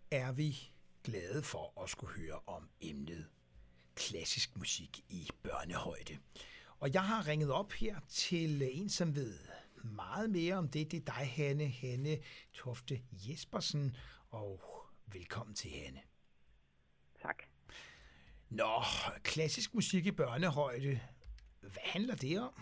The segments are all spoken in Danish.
er vi glade for at skulle høre om emnet klassisk musik i børnehøjde. Og jeg har ringet op her til en, som ved meget mere om det. Det er dig, Hanne Tofte Jespersen, og velkommen til, Hanne. Tak. Nå, klassisk musik i børnehøjde. Hvad handler det om?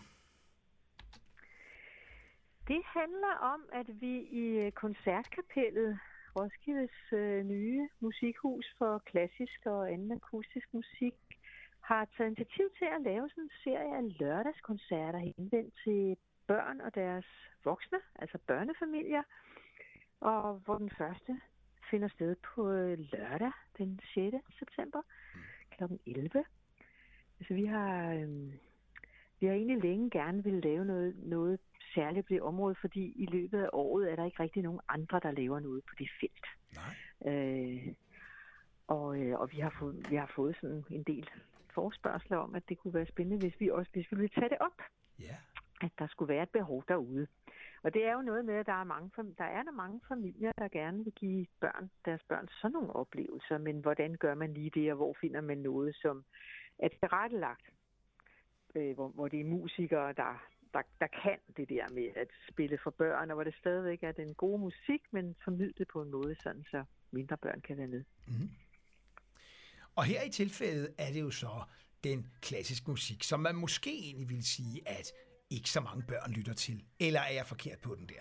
Det handler om, at vi i Koncertkapellet, Roskildes nye musikhus for klassisk og anden akustisk musik, har taget initiativ til at lave sådan en serie af lørdagskoncerter henvendt til børn og deres voksne, altså børnefamilier, og hvor den første finder sted på lørdag den 6. september kl. 11. Altså vi har egentlig længe gerne ville lave noget særligt på det område, fordi i løbet af året er der ikke rigtig nogen andre, der laver noget på det felt. Nej. Og vi har fået sådan en del forespørgsler om, at det kunne være spændende, hvis vi ville tage det op. Ja. At der skulle være et behov derude. Og det er jo noget med, at der er mange familier, der gerne vil give deres børn sådan nogle oplevelser, men hvordan gør man lige det, og hvor finder man noget, som er tilrettelagt, hvor det er musikere, der kan det der med at spille for børn, og hvor det stadigvæk er den gode musik, men formidlet på en måde, sådan så mindre børn kan være med. Mm. Og her i tilfældet er det jo så den klassiske musik, som man måske egentlig vil sige, at ikke så mange børn lytter til. Eller er jeg forkert på den der?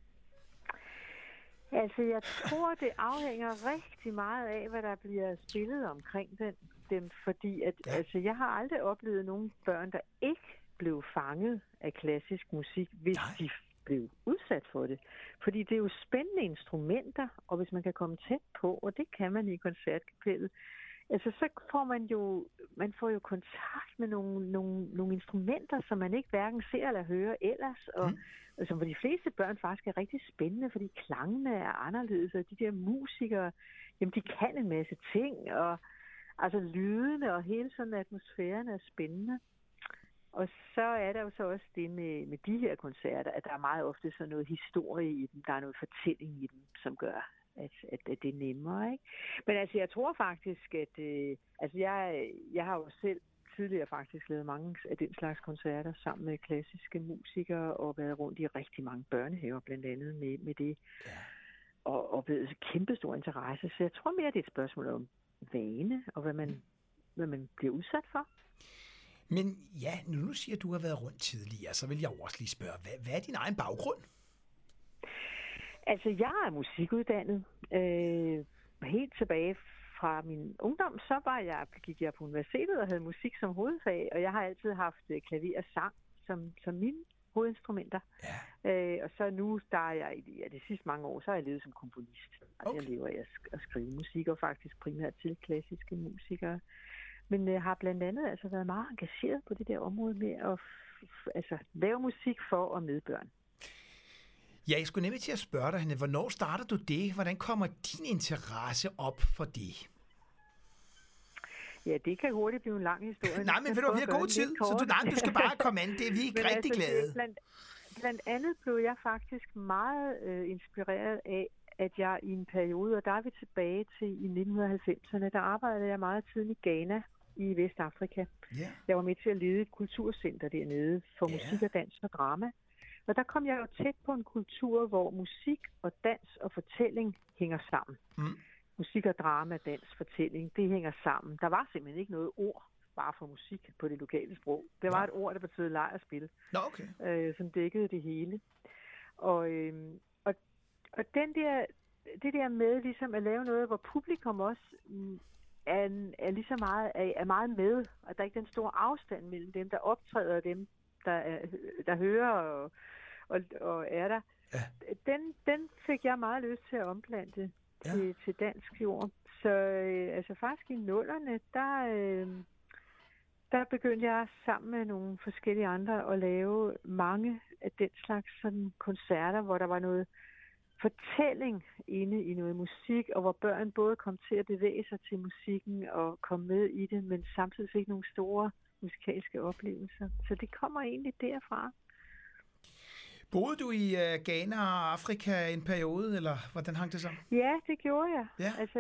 Altså, jeg tror, det afhænger rigtig meget af, hvad der bliver spillet omkring dem, fordi altså, jeg har aldrig oplevet nogen børn, der ikke blev fanget af klassisk musik, hvis de blev udsat for det. Fordi det er jo spændende instrumenter, og hvis man kan komme tæt på, og det kan man i Koncertkapellet, altså så får man får jo kontakt med nogle instrumenter, som man ikke hverken ser eller hører ellers, og som for de fleste børn faktisk er rigtig spændende, fordi klangene er anderledes, og de der musikere, jamen de kan en masse ting, og altså lydene og hele sådan atmosfæren er spændende. Og så er der jo så også det med de her koncerter, at der er meget ofte sådan noget historie i dem, der er noget fortælling i dem, som gør, at det er nemmere, ikke? Men altså, jeg tror faktisk, at jeg har jo selv tidligere faktisk lavet mange af den slags koncerter sammen med klassiske musikere og været rundt i rigtig mange børnehaver, blandt andet med det. Ja. Og ved kæmpestor interesse. Så jeg tror mere, det er et spørgsmål om vane og hvad man bliver udsat for. Men ja, nu siger du har været rundt tidligere, så vil jeg også lige spørge, hvad er din egen baggrund? Altså, jeg er musikuddannet. Helt tilbage fra min ungdom, så gik jeg på universitetet og havde musik som hovedfag, og jeg har altid haft klaver og sang som mine hovedinstrumenter. Ja. Og så nu, der er jeg de sidste mange år, så har jeg levet som komponist. Altså, jeg lever af at skrive musik, og faktisk primært til klassiske musikere. Men jeg har blandt andet altså været meget engageret på det der område med at lave musik for og med børn. Ja, jeg skulle nemlig til at spørge dig, Hanne, hvornår starter du det? Hvordan kommer din interesse op for det? Ja, det kan hurtigt blive en lang historie. Nej, men ved du, vi har god tid, så du skal bare komme an. Det er vi ikke rigtig glade. Blandt andet blev jeg faktisk meget inspireret af, at jeg i en periode, og der er vi tilbage til i 1990'erne, der arbejdede jeg meget tid i Ghana i Vestafrika. Yeah. Jeg var med til at lede et kulturcenter dernede for musik og dans og drama. Og der kom jeg jo tæt på en kultur, hvor musik og dans og fortælling hænger sammen. Mm. Musik og drama, dans, fortælling, det hænger sammen. Der var simpelthen ikke noget ord bare for musik på det lokale sprog. Det var et ord, der betød leg og spil, som dækkede det hele. Og det der med ligesom at lave noget, hvor publikum også er lige så meget, er meget med, og der er ikke den store afstand mellem dem, der optræder, og dem, der hører og er der. Ja. Den fik jeg meget lyst til at omplante til dansk jord. Så altså faktisk i 00'erne, der begyndte jeg sammen med nogle forskellige andre at lave mange af den slags sådan koncerter, hvor der var noget fortælling inde i noget musik, og hvor børn både kom til at bevæge sig til musikken og kom med i det, men samtidig fik nogle store musikalske oplevelser. Så det kommer egentlig derfra. Boede du i Ghana og Afrika en periode, eller hvordan hang det sammen? Ja, det gjorde jeg. Ja. Altså,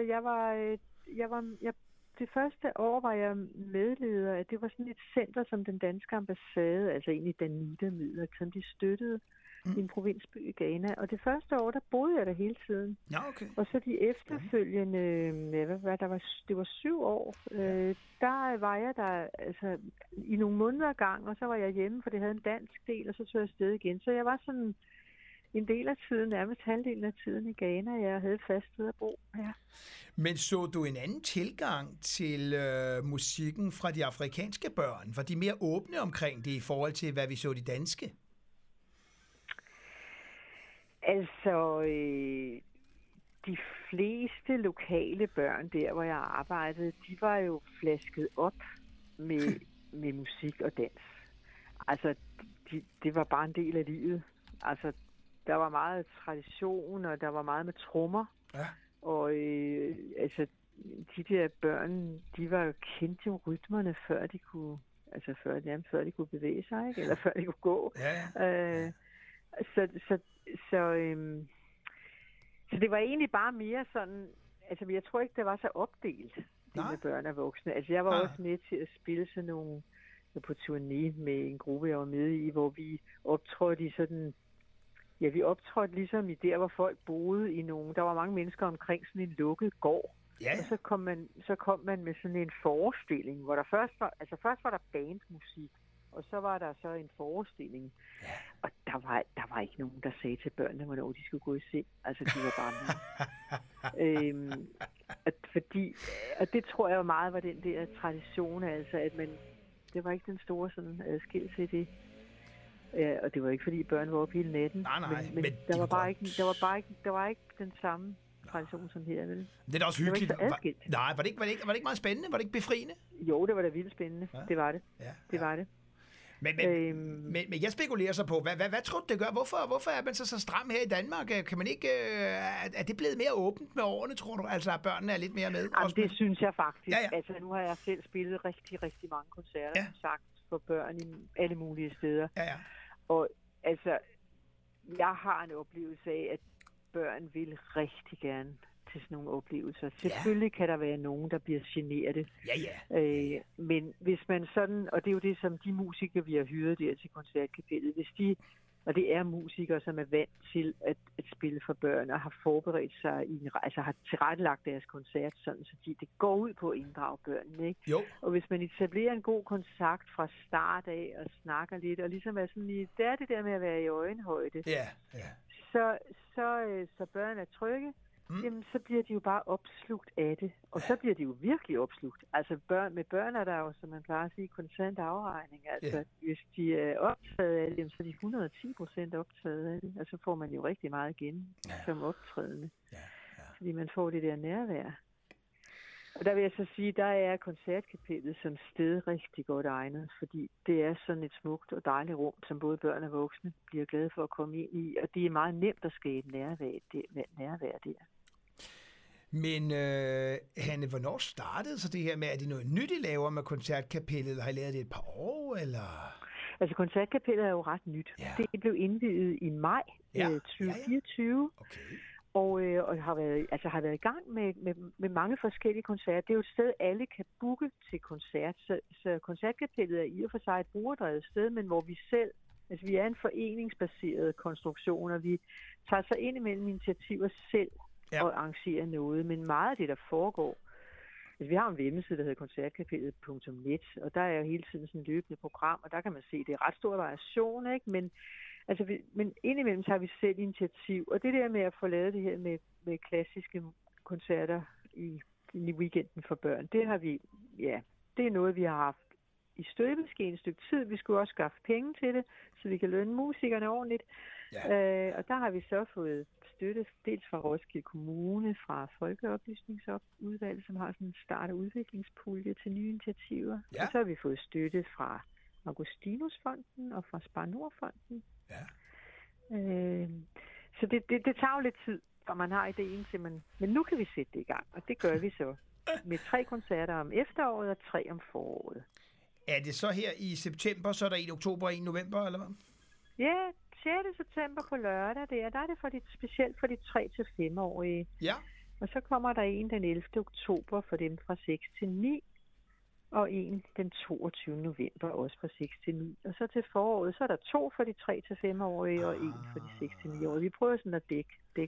det første år var jeg medleder. Det var sådan et center, som den danske ambassade, altså egentlig Danida-midler, som de støttede i en provinsby i Ghana. Og det første år, der boede jeg der hele tiden. Ja, okay. Og så de efterfølgende, det var 7 år, der var jeg der altså, i nogle måneder gang, og så var jeg hjemme, for det havde en dansk del, og så tog jeg afsted igen. Så jeg var sådan en del af tiden, nærmest halvdelen af tiden i Ghana. Jeg havde fast sted at bo, ja. Men så du en anden tilgang til musikken fra de afrikanske børn? Var de mere åbne omkring det i forhold til, hvad vi så de danske? Altså, de fleste lokale børn der, hvor jeg arbejdede, de var jo flasket op med musik og dans. Altså, det var bare en del af livet. Altså, der var meget tradition, og der var meget med trommer. Ja. Og altså, de der børn, de var jo kendte jo rytmerne, før de kunne, altså før de kunne bevæge sig, ikke? Eller før de kunne gå. Ja. Så det var egentlig bare mere sådan, altså jeg tror ikke, det var så opdelt, det med børn og voksne. Altså jeg var også med til at spille sådan nogle, på turné med en gruppe, jeg var med i, hvor vi optrådte i sådan, vi optrådte ligesom i der, hvor folk boede i nogle, der var mange mennesker omkring sådan en lukket gård. Ja. Og så kom man med sådan en forestilling, hvor der først var der bandmusik, og så var der så en forestilling. Ja. Og der var ikke nogen, der sagde til børnene, hvornår de skulle gå i seng. Altså, de var bare med. Og det tror jeg jo meget var den der tradition, altså, at det var ikke den store sådan adskillelse i det. Og det var ikke, fordi børn var oppe hele natten. Nej, men der var ikke den samme tradition som her, vel? Det er da også hyggeligt. Var det ikke meget spændende? Var det ikke befriende? Jo, det var da vildt spændende. Ja. Det var det. Ja, det var det. Men jeg spekulerer så på, hvad tror du, det gør? Hvorfor er man så stram her i Danmark? Kan man ikke, er det blevet mere åbent med årene, tror du? Altså, at børnene er lidt mere med? Jamen, det synes jeg faktisk. Ja. Altså, nu har jeg selv spillet rigtig, rigtig mange koncerter, som sagt, for børn i alle mulige steder. Ja. Og altså, jeg har en oplevelse af, at børn vil rigtig gerne til sådan nogle oplevelser. Selvfølgelig kan der være nogen, der bliver generet. Ja. Men hvis man sådan, og det er jo det, som de musikere, vi har hyret der til koncertkapellet, hvis de, og det er musikere, som er vant til at spille for børn, og har forberedt sig, altså har tilrettelagt deres koncert, sådan, så det går ud på at inddrage børnene. Ikke? Jo. Og hvis man etablerer en god kontakt fra start af, og snakker lidt, og ligesom er sådan det er det der med at være i øjenhøjde, så børn er trygge, jamen, så bliver de jo bare opslugt af det. Og så bliver de jo virkelig opslugt. Altså med børn er der jo, som man plejer at sige, konstant afregning. Altså hvis de er optaget af det, så er de 110% optaget af det. Og så får man jo rigtig meget igen som optrædende. Ja. Fordi man får det der nærvær. Og der vil jeg så sige, der er koncertkapellet som sted rigtig godt egnet, fordi det er sådan et smukt og dejligt rum, som både børn og voksne bliver glade for at komme ind i, og det er meget nemt at skabe nærvær der. Men Hanne, hvornår startede så det her med, er det noget nyt, I laver med koncertkapellet, eller har I lavet det et par år, eller? Altså koncertkapellet er jo ret nyt. Ja. Det blev indviet i maj 2024. Ja. Okay. Og har været i gang med mange forskellige koncerter. Det er jo et sted, alle kan booke til koncert. Så koncertkapellet er i og for sig et brugerdrevet sted, men hvor vi selv, altså vi er en foreningsbaseret konstruktion, og vi tager så ind imellem initiativer selv og arrangerer noget. Men meget af det, der foregår, altså vi har en hjemmeside, der hedder koncertkapellet.net, og der er jo hele tiden sådan et løbende program, og der kan man se, det er ret stor variation, ikke? Men indimellem tager vi selv initiativ, og det der med at få lavet det her med klassiske koncerter i weekenden for børn, det er noget, vi har haft i støbeskeen et stykke tid. Vi skulle også skaffe penge til det, så vi kan lønne musikerne ordentligt. Ja. Og der har vi så fået støtte, dels fra Roskilde Kommune, fra Folkeoplysningsudvalget, som har sådan en start- og udviklingspulje til nye initiativer. Ja. Og så har vi fået støtte fra Augustinusfonden og fra Spar Nord-fonden. Ja. Så det tager jo lidt tid, og man har idéen til, men nu kan vi sætte det i gang, og det gør vi så med 3 koncerter om efteråret og 3 om foråret. Er det så her i september, så er der en i oktober og en i november, eller hvad? Ja, 6. september på lørdag, der er det specielt for de 3-5-årige. Ja. Og så kommer der en den 11. oktober for dem fra 6 til 9, og en den 22. november også fra 6 til 9. Og så til foråret, så er der 2 for de 3-5-årige og en for de 6 til 9-årige. Vi prøver sådan at dække det.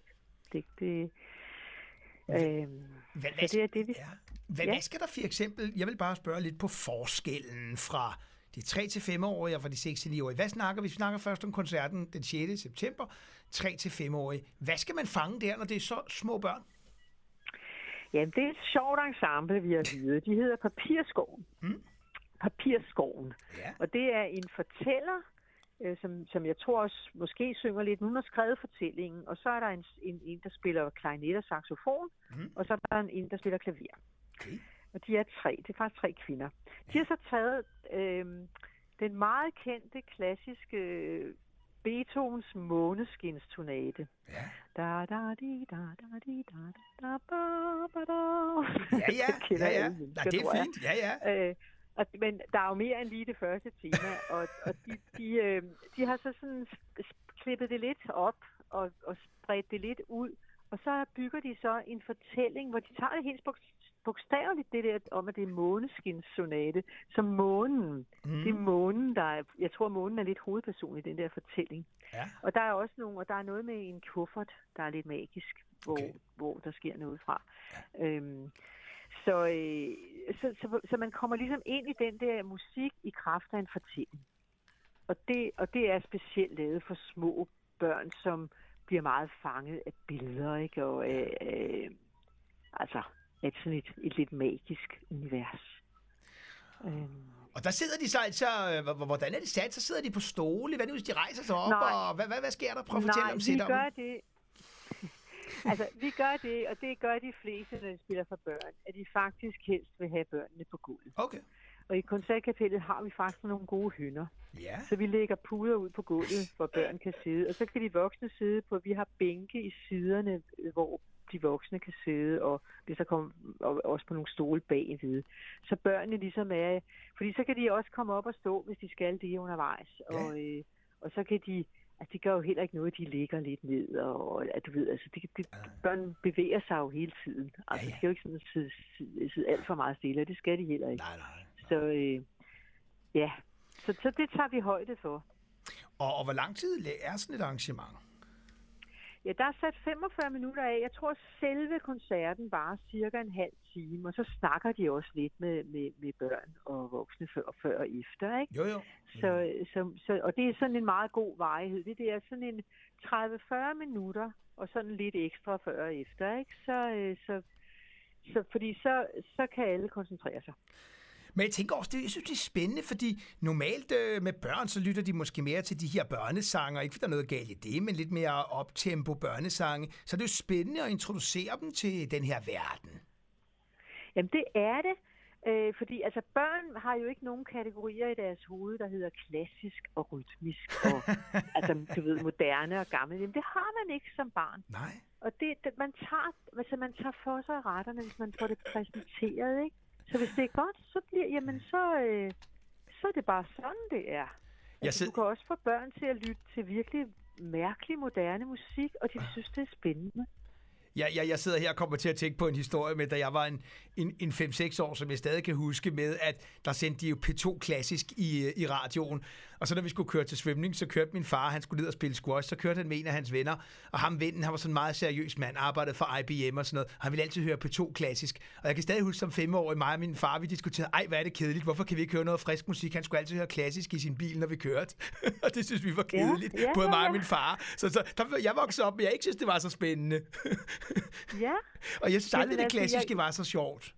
Hvad skal der for eksempel, jeg vil bare spørge lidt på forskellen fra de 3-5-årige og fra de 6-9-årige. Hvad snakker vi? Vi snakker først om koncerten den 6. september, 3-5-årige. Hvad skal man fange der, når det er så små børn? Jamen, det er et sjovt ensemble, vi har hyret. De hedder Papirskoven. Papirskoven. Ja. Og det er en fortæller, som jeg tror også måske synger lidt. Hun har skrevet fortællingen, og så er der en der spiller klarinet og saxofon, og så er der en, der spiller klaver. Okay. Og de er 3. Det er faktisk 3 kvinder. De har så taget den meget kendte, klassiske Beethovens Måneskinssonate. Ja. Da da di da da di da da ba ba da. Ja. Det er fint. Ja. Men der er jo mere end lige det første tema, og de har så sådan klippet det lidt op og spredt det lidt ud, og så bygger de så en fortælling, hvor de tager det helt bogstaveligt, det der om, at det er måneskinssonate, som månen. Det er månen, jeg tror, månen er lidt hovedperson i den der fortælling. Ja. Og der er også der er noget med en kuffert, der er lidt magisk, hvor der sker noget fra. Ja. Så man kommer ligesom ind i den der musik i kraft af en fortælling. Og det er specielt lavet for små børn, som bliver meget fanget af billeder, ikke? Og sådan et lidt magisk univers. Og der sidder de så altså, hvordan er det sat? Så sidder de på stole, hvad nu hvis de rejser sig op, og hvad sker der? Prøv at fortælle om setupen. Nej, vi gør det. Vi gør det, og det gør de fleste, når de spiller for børn, at de faktisk helst vil have børnene på gulvet. Okay. Og i koncertkapellet har vi faktisk nogle gode hynder. Ja. Så vi lægger puder ud på gulvet, hvor børn kan sidde. Og så kan de voksne sidde på, vi har bænke i siderne, hvor de voksne kan sidde, og det så kommer også på nogle stole bagved. Så børnene ligesom er, fordi så kan de også komme op og stå, hvis de skal det undervejs. Ja. Og så kan de, det gør jo heller ikke noget, de ligger lidt ned, og du ved, altså, børn bevæger sig jo hele tiden. Altså, de skal jo ikke sådan sidde alt for meget stille, og det skal de heller ikke. Nej. Så det tager vi højde for. Og hvor lang tid er sådan et arrangement? Ja, der er sat 45 minutter af. Jeg tror, selve koncerten varer cirka en halv time, og så snakker de også lidt med børn og voksne før og efter, ikke? Jo. Så, og det er sådan en meget god varighed. Det er sådan en 30-40 minutter, og sådan lidt ekstra før og efter, ikke? Fordi så kan alle koncentrere sig. Men jeg tænker også, jeg synes, det er spændende, fordi normalt med børn, så lytter de måske mere til de her børnesange, ikke fordi der er noget galt i det, men lidt mere optempo børnesange. Så det er jo spændende at introducere dem til den her verden. Jamen det er det, fordi altså børn har jo ikke nogen kategorier i deres hoved, der hedder klassisk og rytmisk, og du ved, moderne og gammel. Jamen det har man ikke som barn. Nej. Og man tager for sig retterne, hvis man får det præsenteret, ikke? Så hvis det er godt, så er det bare sådan, det er. Du kan også få børn til at lytte til virkelig mærkelig, moderne musik, og de synes, det er spændende. Jeg sidder her og kommer til at tænke på en historie med, da jeg var en 5-6 år, som jeg stadig kan huske med, at der sendte de jo P2 Klassisk i radioen. Og så når vi skulle køre til svømning, så kørte min far, han skulle ned og spille squash, så kørte han med en af hans venner, og vennen, han var sådan en meget seriøs mand, arbejdede for IBM og sådan noget, og han ville altid høre P2 Klassisk. Og jeg kan stadig huske som 5-årig, mig og min far, vi diskuterede, hvad er det kedeligt, hvorfor kan vi ikke høre noget frisk musik? Han skulle altid høre klassisk i sin bil, når vi kørte. Og det synes vi var kedeligt, både mig og min far. Så jeg voksede op, men jeg ikke synes, det var så spændende. Ja. Og jeg synes aldrig, det klassiske var så sjovt.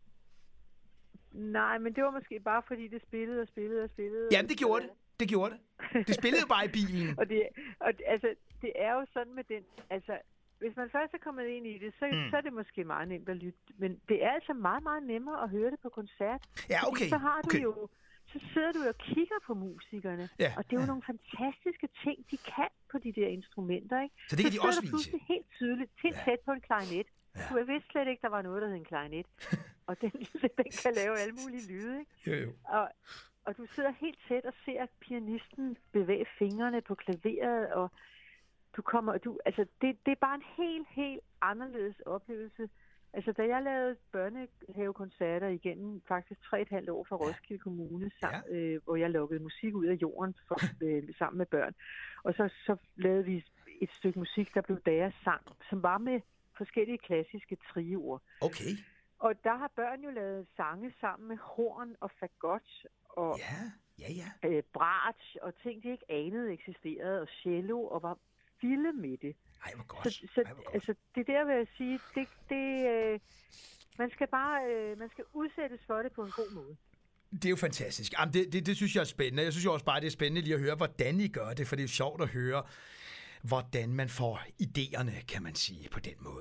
Nej, men det var måske bare fordi det spillede. Jamen, det gjorde det. Det gjorde det. Det spillede jo bare i bilen. og det er jo sådan med den, altså, hvis man først er kommet ind i det, så er det måske meget nemt at lytte. Men det er altså meget, meget nemmere at høre det på koncert. Ja, okay. Så har du jo, så sidder du og kigger på musikerne. Ja, og det er jo nogle fantastiske ting, de kan på de der instrumenter, ikke? Så det kan de også vise. Så helt tydeligt, tæt på en klarinet. Ja. Du vidste slet ikke, der var noget, der hed en klarinet. Og den kan lave alle mulige lyde, ikke? Jo. og du sidder helt tæt og ser pianisten bevæge fingrene på klaveret, og det er bare en helt anderledes oplevelse. Altså, da jeg lavede børnehavekoncerter igennem faktisk 3,5 år for Roskilde Kommune, hvor jeg lukkede musik ud af jorden sammen med børn. Og så lavede vi et stykke musik, der blev deres sang, som var med forskellige klassiske trioer. Okay. Og der har børn jo lavet sange sammen med horn og fagot og bratsch og ting, de ikke anede eksisterede, og cello, og var vilde med det. Ej, hvor godt. Så altså, det der vil jeg sige, man skal udsættes for det på en god måde. Det er jo fantastisk. Jamen, det synes jeg er spændende. Jeg synes jo også bare, det er spændende lige at høre, hvordan I gør det, for det er jo sjovt at høre, hvordan man får idéerne, kan man sige, på den måde.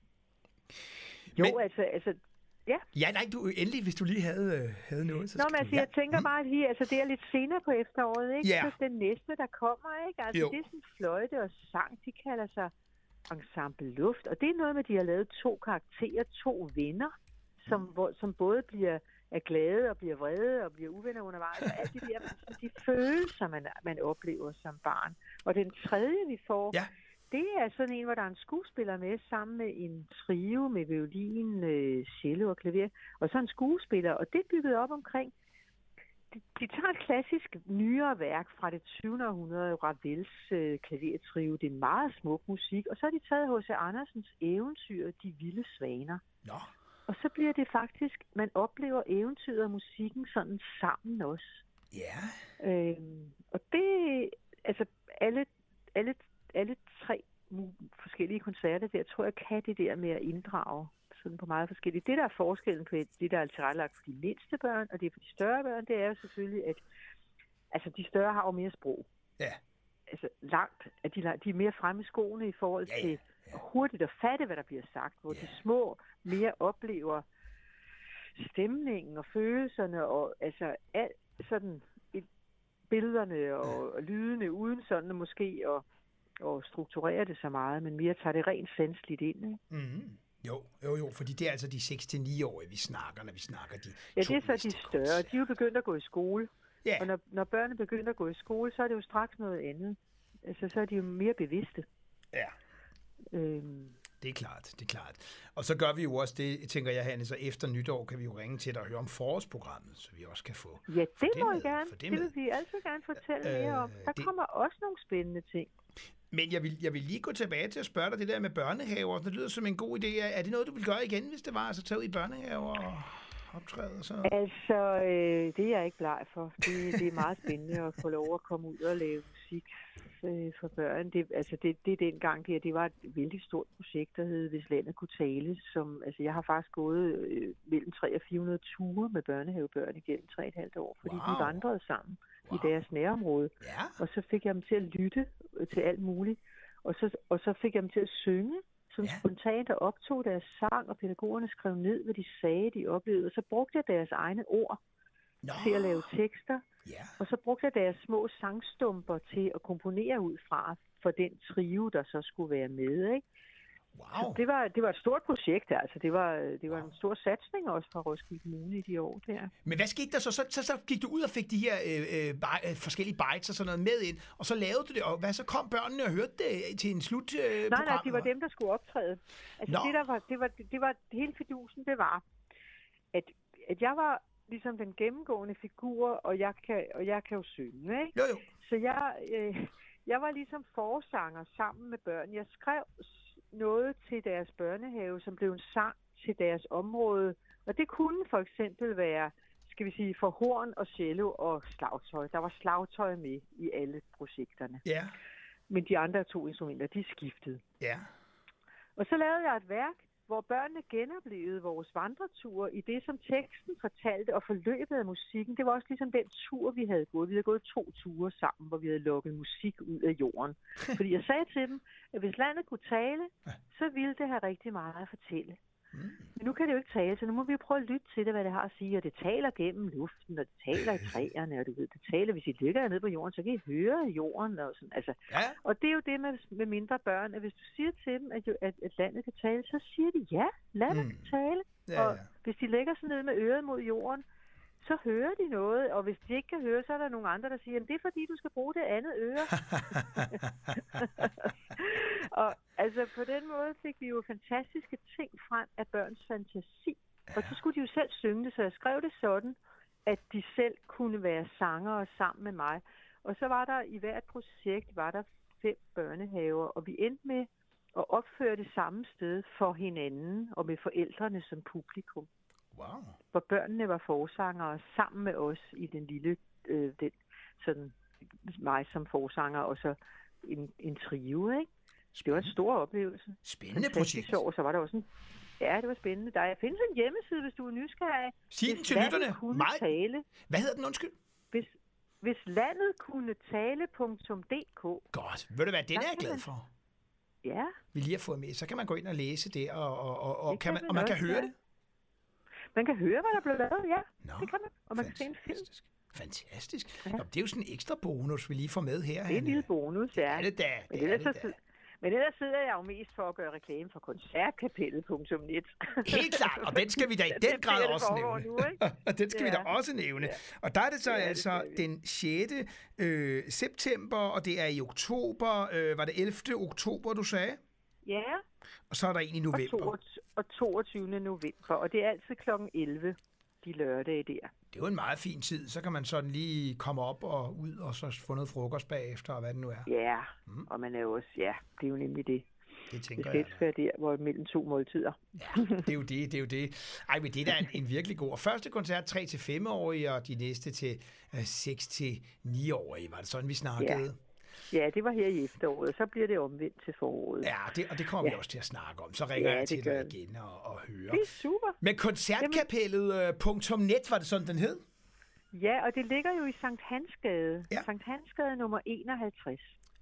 Jo, men, altså ja. Ja, nej, du endelig, hvis du lige havde noget. Så jeg tænker bare, at det er lidt senere på efteråret, ikke? Ja. Så den næste, der kommer, ikke? Altså, det er sådan fløjte og sang, de kalder sig Ensemble Luft, og det er noget med, at de har lavet 2 karakterer, 2 venner, som både er glade og bliver vrede og bliver uvenner undervejs, og alle de følelser, man oplever som barn. Og den tredje, vi får, det er sådan en, hvor der er en skuespiller med, sammen med en trio med violin, cello og klaver, og så en skuespiller, og det er bygget op omkring. De tager et klassisk nyere værk fra det 20. århundrede, Ravels klavertrio. Det er meget smuk musik, og så har de taget H.C. Andersens eventyr, De vilde svaner. Nå. Og så bliver det faktisk, man oplever eventyret og musikken sådan sammen også. Ja. Og det, altså alle 3 forskellige koncerter der, tror jeg, kan det der med at inddrage sådan på meget forskelligt. Det, der er forskellen på det, der er tilrettelagt for de mindste børn, og det er for de større børn, det er jo selvfølgelig, at altså, de større har jo mere sprog. Ja. Altså langt, at de er mere fremme i skoene i forhold til hurtigt at fatte, hvad der bliver sagt, hvor de små mere oplever stemningen og følelserne, og altså alt sådan billederne og lydene, uden sådan måske og strukturere det så meget, men mere tager det rent sanseligt ind, ikke? Mm-hmm. Jo, fordi det er altså de 6-9-årige, vi snakker, når vi snakker de det er så de større. De er jo begyndt at gå i skole. Ja. Og når børnene begynder at gå i skole, så er det jo straks noget andet. Altså, så er de jo mere bevidste. Ja. Det er klart. Og så gør vi jo også det, tænker jeg, Hanne, så efter nytår kan vi jo ringe til dig og høre om forårsprogrammet, så vi også kan få... Ja, det må jeg gerne. Det vil vi altid gerne fortælle mere om. Der kommer også nogle spændende ting. Men jeg vil lige gå tilbage til at spørge dig det der med børnehaver. Det lyder som en god idé. Er det noget, du vil gøre igen, hvis det var at tage ud i børnehaver og optræde og sådan noget? Altså, det er jeg ikke bleg for. Det er meget spændende at få lov at komme ud og lave musik for børn. Det dengang, det var et vældig stort projekt, der hed Hvis landet kunne tale. Jeg har faktisk gået mellem 300 og 400 ture med børnehavebørn igennem 3,5 år, fordi de vandrede sammen i deres nærområde. Ja. Og så fik jeg dem til at lytte til alt muligt. Og så fik jeg dem til at synge, som spontant og optog deres sang, og pædagogerne skrev ned, hvad de sagde, de oplevede. Og så brugte jeg deres egne ord til at lave tekster. Yeah. Og så brugte jeg deres små sangstumper til at komponere ud fra for den trio, der så skulle være med, ikke? Wow. Så det var et stort projekt, altså. Det var en stor satsning også fra Roskilde Kommune i de år der. Men hvad skete der så? Så gik du ud og fik de her forskellige bites og sådan noget med ind, og så lavede du det, og så kom børnene og hørte det til en slut Nej, det var dem, der skulle optræde. Altså det var hele fidusen, det var, at jeg var ligesom den gennemgående figur, og jeg kan jo synge, ikke? Jo. Så jeg var ligesom forsanger sammen med børn. Jeg skrev noget til deres børnehave, som blev en sang til deres område. Og det kunne for eksempel være, skal vi sige, for horn og cello og slagtøj. Der var slagtøj med i alle projekterne. Ja. Men de andre 2 instrumenter, de skiftede. Ja. Og så lavede jeg et værk, hvor børnene genoplevede vores vandretur i det, som teksten fortalte, og forløbet af musikken. Det var også ligesom den tur, vi havde gået. Vi havde gået 2 ture sammen, hvor vi havde lukket musik ud af jorden. Fordi jeg sagde til dem, at hvis landet kunne tale, så ville det have rigtig meget at fortælle. Men nu kan det jo ikke tale, så nu må vi jo prøve at lytte til det, hvad det har at sige. Og det taler gennem luften, og det taler i træerne, og det taler, hvis I ligger nede på jorden, så kan I høre jorden. Og, sådan. Altså, og det er jo det med mindre børn, at hvis du siger til dem, at landet kan tale, så siger de, ja, landet kan tale. Og hvis de lægger sig ned med øret mod jorden, så hører de noget, og hvis de ikke kan høre, så er der nogle andre, der siger, det er fordi, du skal bruge det andet øre. Og altså på den måde fik vi jo fantastiske ting frem af børns fantasi. Ja. Og så skulle de jo selv synge det, så jeg skrev det sådan, at de selv kunne være sangere sammen med mig. Og så var der i hvert projekt, var der 5 børnehaver, og vi endte med at opføre det samme sted for hinanden og med forældrene som publikum. Wow. Hvor børnene var forsangere sammen med os i den lille, sådan mig som forsanger, og så en trio, ikke? Det var en stor oplevelse. Spændende projekt. Og så var der også ja, det var spændende. Der findes en hjemmeside, hvis du er nysgerrig. Sig den til lytterne. Tale. Hvad hedder den, undskyld? Hvis landet kunne tale.dk. Godt. Ved du hvad, den er jeg glad for. Ja. Vi lige har fået med. Så kan man gå ind og læse det, og man kan høre det. Man kan høre, hvad der blev lavet, ja. Nå, det kan man. Og man kan se en film. Fantastisk. Ja. Nå, det er jo sådan en ekstra bonus, vi lige får med her. Det er en lille bonus, ja. Det er det da. Men ellers sidder jeg jo mest for at gøre reklame for koncertkapellet.net. Helt klart, og den skal vi da i den grad også nævne. Nu, og den skal vi da også nævne. Ja. Og der er det så altså den 6. september, og det er i oktober. Var det 11. oktober, du sagde? Ja. Og så er der en i november. Og 22. november, og det er altid kl. 11 de lørdage der. Det er jo en meget fin tid. Så kan man sådan lige komme op og ud og så få noget frokost bagefter, og hvad det nu er. Ja, og man er jo også, det er jo nemlig det. Det tænker jeg. Det skal være der, hvor mellem 2 måltider. Ja, det er jo det. Ej, men det er da en virkelig god. Og første koncert 3-5-årige, og de næste til 6-9-årige. Var det sådan, vi snakkede? Ja, det var her i efteråret. Så bliver det omvendt til foråret. Ja, og det kommer vi også til at snakke om. Så ringer jeg til dig igen og hører. Det er super. Men koncertkapellet.net, var det sådan, den hed? Ja, og det ligger jo i Sankt Hansgade. Ja. Sankt Hansgade nummer 51.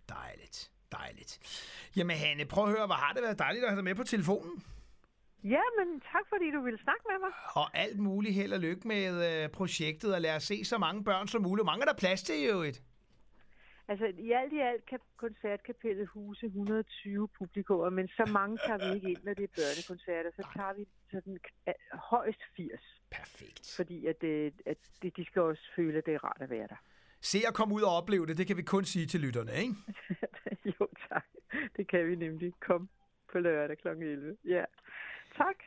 Dejligt. Jamen Hanne, prøv at høre, hvor har det været dejligt at have dig med på telefonen. Ja, men tak fordi du ville snakke med mig. Og alt muligt held og lykke med projektet, og lad os se så mange børn som muligt. Mange er der plads til jo et. Altså, i alt kan koncertkapellet huse 120 publikummer, men så mange tager vi ikke ind, når det er børnekoncerter. Så tager vi sådan højst 80. Perfekt. Fordi at de skal også føle, at det er rart at være der. Se at komme ud og opleve det, det kan vi kun sige til lytterne, ikke? Jo, tak. Det kan vi nemlig. Kom på lørdag kl. 11. Ja. Tak.